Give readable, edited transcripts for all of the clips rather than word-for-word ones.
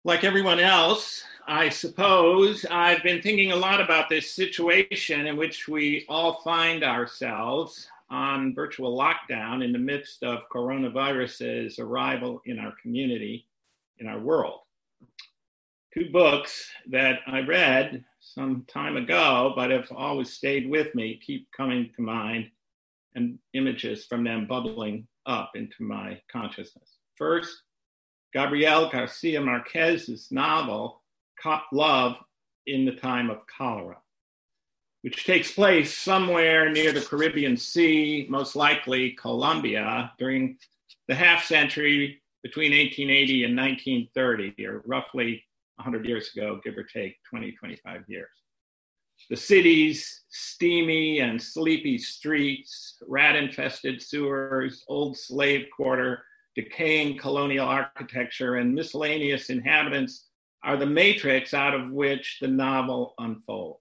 Like everyone else, I suppose, I've been thinking a lot about this situation in which we all find ourselves on virtual lockdown in the midst of coronavirus's arrival in our community, in our world. Two books that I read some time ago, but have always stayed with me, keep coming to mind, and images from them bubbling up into my consciousness. First, Gabriel Garcia Marquez's novel, Love in the Time of Cholera, which takes place somewhere near the Caribbean Sea, most likely Colombia, during the half century between 1880 and 1930, or roughly 100 years ago, give or take 20, 25 years. The city's steamy and sleepy streets, rat-infested sewers, old slave quarter, decaying colonial architecture, and miscellaneous inhabitants are the matrix out of which the novel unfolds.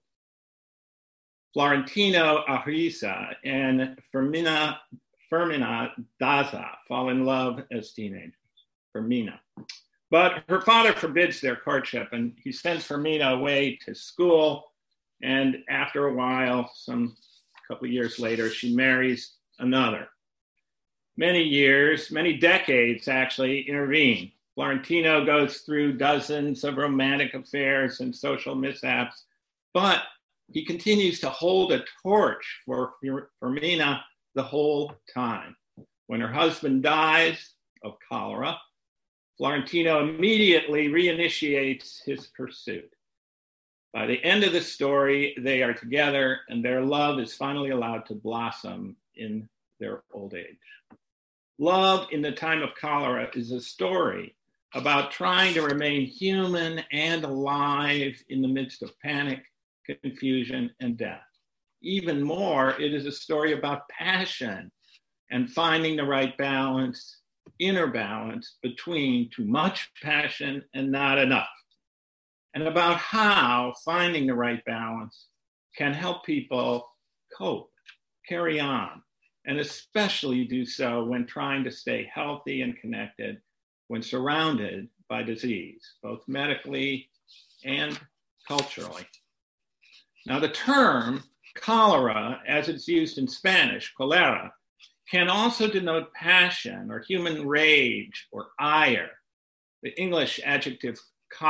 Florentino Ariza and Fermina Daza fall in love as teenagers. Fermina. But her father forbids their courtship, and he sends Fermina away to school. And after a while, a couple of years later, she marries another. Many years, many decades actually intervene. Florentino goes through dozens of romantic affairs and social mishaps, but he continues to hold a torch for Fermina the whole time. When her husband dies of cholera, Florentino immediately reinitiates his pursuit. By the end of the story, they are together and their love is finally allowed to blossom in their old age. Love in the Time of Cholera is a story about trying to remain human and alive in the midst of panic, confusion, and death. Even more, it is a story about passion and finding the right balance, inner balance between too much passion and not enough, and about how finding the right balance can help people cope, carry on, and especially do so when trying to stay healthy and connected when surrounded by disease, both medically and culturally. Now, the term cholera, as it's used in Spanish, cholera, can also denote passion or human rage or ire. The English adjective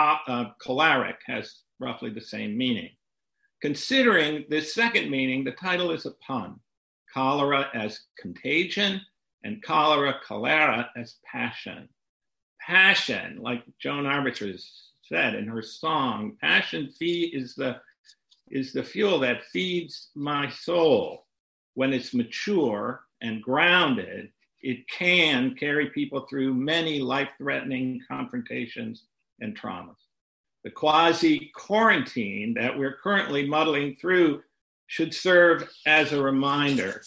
choleric has roughly the same meaning. Considering this second meaning, the title is a pun. Cholera as contagion and cholera as passion. Passion, like Joan Armatradge said in her song, passion is the fuel that feeds my soul. When it's mature and grounded, it can carry people through many life-threatening confrontations and traumas. The quasi-quarantine that we're currently muddling through should serve as a reminder.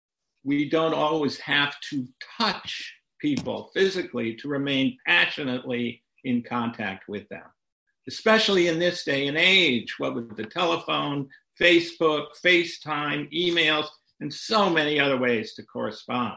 We don't always have to touch people physically to remain passionately in contact with them, especially in this day and age, what with the telephone, Facebook, FaceTime, emails, and so many other ways to correspond.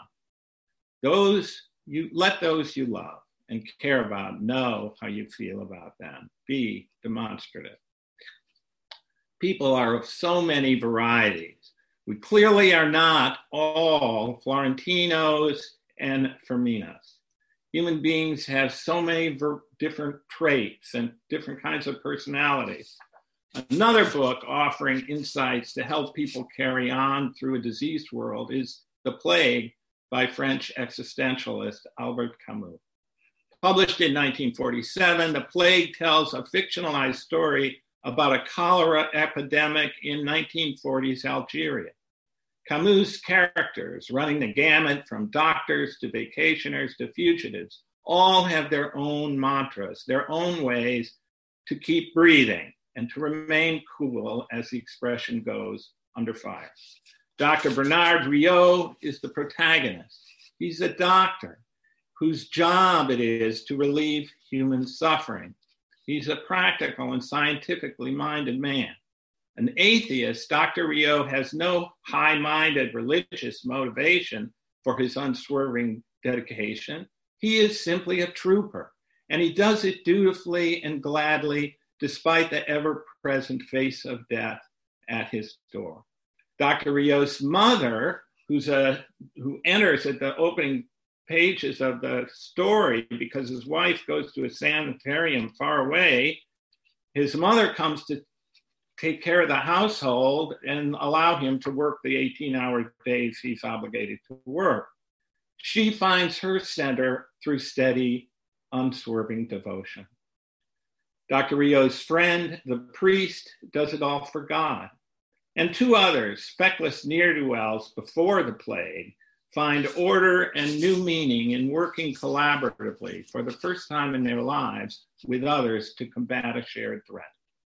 Let those you love and care about know how you feel about them. Be demonstrative. People are of so many varieties. We clearly are not all Florentinos and Ferminas. Human beings have so many different traits and different kinds of personalities. Another book offering insights to help people carry on through a diseased world is The Plague by French existentialist Albert Camus. Published in 1947, The Plague tells a fictionalized story about a cholera epidemic in 1940s Algeria. Camus' characters, running the gamut from doctors to vacationers to fugitives, all have their own mantras, their own ways to keep breathing and to remain cool, as the expression goes, under fire. Dr. Bernard Riot is the protagonist. He's a doctor whose job it is to relieve human suffering. He's a practical and scientifically minded man. An atheist, Dr. Riot has no high-minded religious motivation for his unswerving dedication. He is simply a trooper, And he does it dutifully and gladly, despite the ever-present face of death at his door. Dr. Rios' mother, who enters at the opening pages of the story because his wife goes to a sanitarium far away, his mother comes to take care of the household and allow him to work the 18-hour days he's obligated to work. She finds her center through steady, unswerving devotion. Dr. Rios' friend, the priest, does it all for God. And two others, feckless ne'er-do-wells before the plague, find order and new meaning in working collaboratively for the first time in their lives with others to combat a shared threat.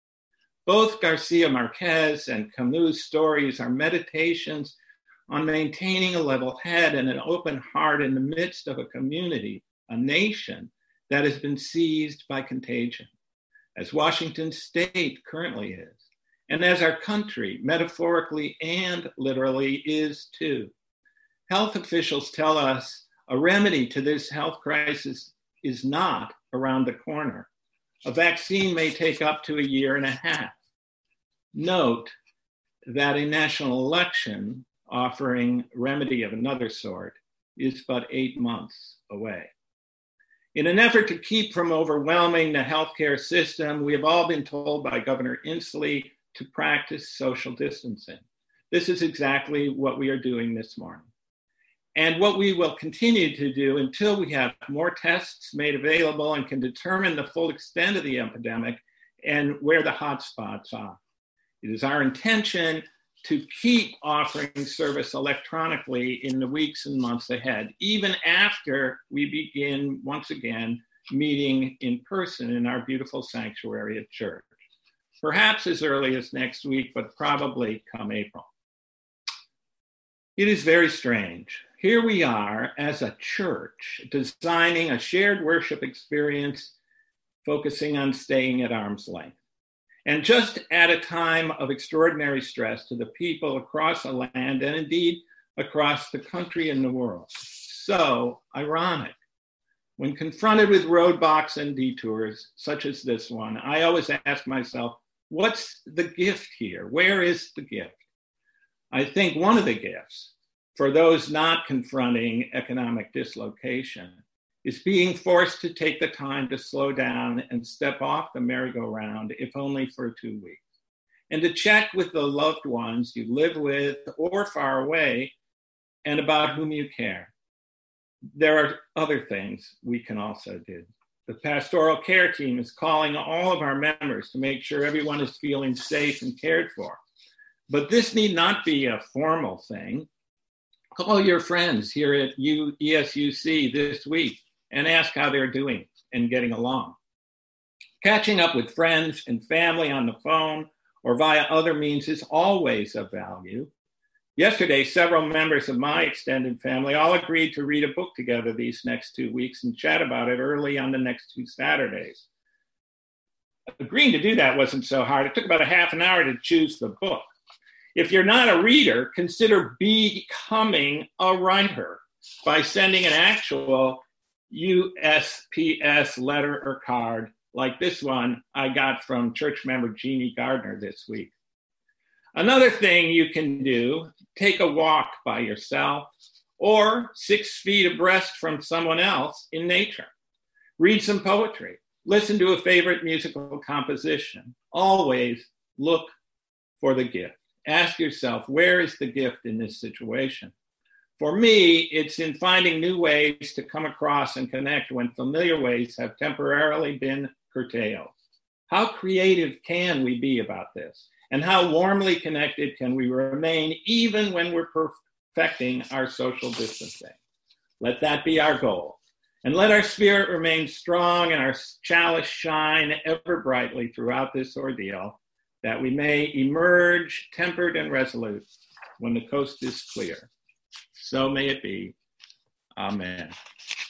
Both Garcia Marquez and Camus' stories are meditations on maintaining a level head and an open heart in the midst of a community, a nation that has been seized by contagion, as Washington State currently is, and as our country, metaphorically and literally, is too. Health officials tell us a remedy to this health crisis is not around the corner. A vaccine may take up to 1.5 years. Note that a national election offering remedy of another sort is but 8 months away. In an effort to keep from overwhelming the healthcare system, we have all been told by Governor Inslee to practice social distancing. This is exactly what we are doing this morning. And what we will continue to do until we have more tests made available and can determine the full extent of the epidemic and where the hotspots are. It is our intention to keep offering service electronically in the weeks and months ahead, even after we begin once again meeting in person in our beautiful sanctuary at church. Perhaps as early as next week, but probably come April. It is very strange. Here we are as a church designing a shared worship experience focusing on staying at arm's length. And just at a time of extraordinary stress to the people across the land and indeed across the country and the world. So ironic. When confronted with roadblocks and detours, such as this one, I always ask myself, what's the gift here? Where is the gift? I think one of the gifts for those not confronting economic dislocation is being forced to take the time to slow down and step off the merry-go-round, if only for 2 weeks, and to check with the loved ones you live with or far away and about whom you care. There are other things we can also do. The pastoral care team is calling all of our members to make sure everyone is feeling safe and cared for. But this need not be a formal thing. Call your friends here at ESUC this week and ask how they're doing and getting along. Catching up with friends and family on the phone or via other means is always of value. Yesterday, several members of my extended family all agreed to read a book together these next 2 weeks and chat about it early on the next 2 Saturdays. Agreeing to do that wasn't so hard. It took about a half an hour to choose the book. If you're not a reader, consider becoming a writer by sending an actual USPS letter or card like this one I got from church member Jeannie Gardner this week. Another thing you can do, take a walk by yourself or 6 feet abreast from someone else in nature. Read some poetry, listen to a favorite musical composition. Always look for the gift. Ask yourself, where is the gift in this situation? For me, it's in finding new ways to come across and connect when familiar ways have temporarily been curtailed. How creative can we be about this? And how warmly connected can we remain even when we're perfecting our social distancing? Let that be our goal. And let our spirit remain strong and our chalice shine ever brightly throughout this ordeal, that we may emerge tempered and resolute when the coast is clear. So may it be. Amen.